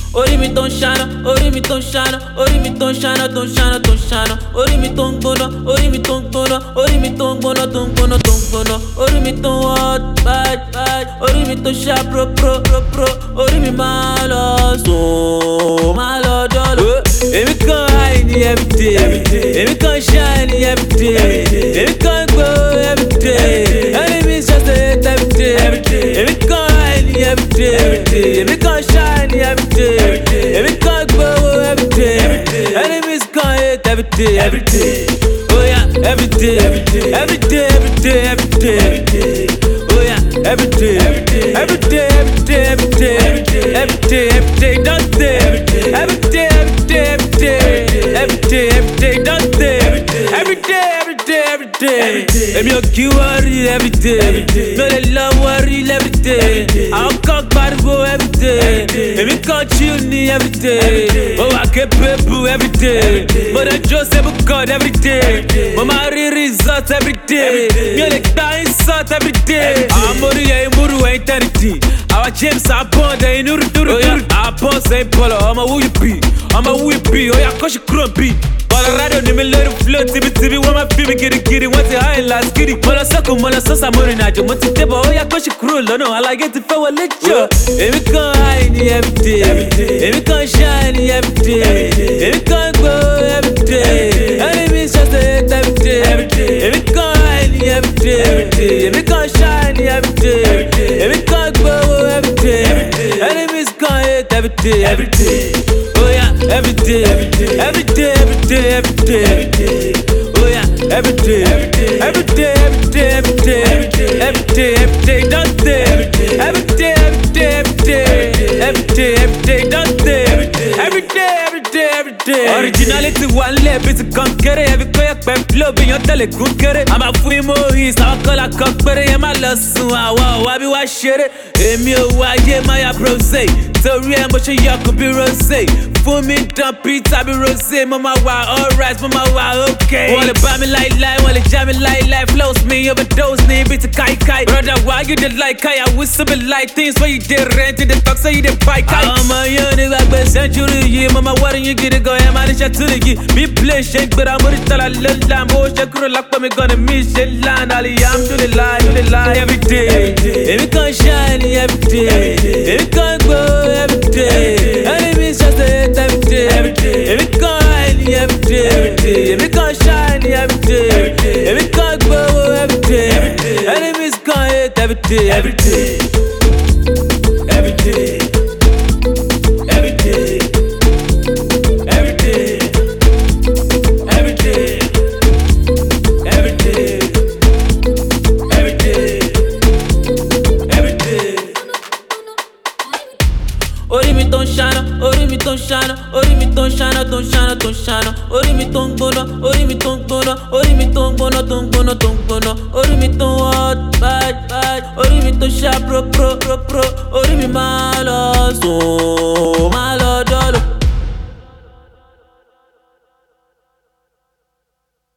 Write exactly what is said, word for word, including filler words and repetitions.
Orí mi tó ń ṣáná, orí mi tó ń ṣáná, orí mi tó ń ṣáná, tó ń ṣáná, tó ń ṣáná. Orí mi tó ń gbóná, orí mi tó ń gbóná, orí mi tó ń gbóná, tó ń gbóná, tó ń gbóná. Orí mi tó ń hot, bad, bad. Orí mi tó ṣá pro, pro, pro, pro. Orí mi máa lọ sùn, máa lọ dọ́lọ̀. Èmi kan high ní everyday, èmi kan shine ní everyday, èmi kan gbó everyday. Enemies just dey hate everyday, èmi kan high ní everyday, èmi kan shine ní everyday, èmi kan gbó everyday. Enemies kan hate everyday, everyday. Oh yeah, everyday, everyday, everyday, everyday, everyday. Oh yeah, everyday, everyday, everyday, everyday, everyday, everyday, everyday, don't say everyday, everyday, everyday, everyday, everyday, everyday, don't say everyday, everyday, everyday. Èmi ò kí worry everyday, no dey love worry everyday. Àwọn kan pariwo everyday, èmi kan chill ní everyday. Mo wà capable everyday, mo dey jó sable god everyday. Mo máa rí result everyday, mi ò lè gba insult everyday. Àwọn mórí ẹ̀yin múrù ẹ̀yin tẹ́nìtì, àwọn James Abond ẹ̀yin núrú dúró dúró. Àbọ̀ sẹ́yìn bọ̀lọ̀ ọmọ who you be, ọmọ who you be, ó yá kọ́ṣù kúrò bí. Colorado ni mi lórí flow tibitibi, wọ́n máa fi mi girigiri, wọ́n ti high last gidi. Mo lọ sọ́kùn, mo lọ sọ́sà, mo rìnrìn àjò, mo ti débọ̀, ó yá kọ́ṣù kúrò lọ́nà, aláyé ti fẹ́ wọlé jọ. Èmi kan high ní everyday, èmi kan shine ní everyday, èmi kan gbó everyday. Enemies just dey hate everyday, èmi kan high ní everyday, èmi kan shine ní everyday, èmi kan gbó everyday. Enemies kan hate everyday, everyday. Oh yeah, everyday, everyday, everyday, everyday, everyday. Oh yeah, everyday, everyday, everyday, everyday, everyday, everyday, everyday, don't say everyday, everyday, everyday, everyday, everyday, don't say everyday, everyday, everyday. Originality one lẹ̀ bí ti kankéré, ẹbí kọ́ yẹ pẹ́ flow bí yan tẹ̀lé kún kéré. A máa fún imú his, àwọn kọ́lá kan péré, yẹn máa lọ sùn, àwa ò wá bí wá ṣeré. Èmi ò wá ayé máa brose, torí ẹ mo ṣe yọkùn bí rose. Fún mi dán pizza bí rose, mo máa wà alright, mo máa wà okay. Wọ́n lè bá mi láíláí, wọ́n lè já mi láíláí. Flows me overdose ní ibi ti káíkáí. Brother, why you dey like káyà whistle be like things wey you dey rent, you dey talk say you dey buy káyì. Àwọn ọmọ yóò ní gbàgbé century yìí, mo máa wọ́rin yín gidi gan, ẹ máa ní ṣe túnì yìí. Bí play ṣe ń gbéra, mo rí tọ́lá lọ́la, mo ṣe kúrò lápá mi gan ni mi ṣe lánàá. Alhamdulillah, alhamdulillah, everyday. Èmi kan shine ní everyday, èmi kan gbó everyday. Enemies just dey hate everyday, èmi kan high ní everyday, èmi kan shine ní everyday, èmi kan gbó everyday. Enemies kan hate everyday, everyday, everyday, everyday, everyday, everyday, everyday, everyday, everyday. Orí mi tó ń ṣáná, orí mi tó ń ṣáná, orí mi tó ń ṣáná, tó ń ṣáná, tó ń ṣáná. Orí mi tó ń gbóná, orí mi tó ń gbóná, orí mi tó ń gbóná, tó ń gbóná, tó ń gbóná. Orí mi tó ń hot, bad, bad. Orí mi tó ṣá pro, pro, pro, pro. Orí mi máa lọ sùn, máa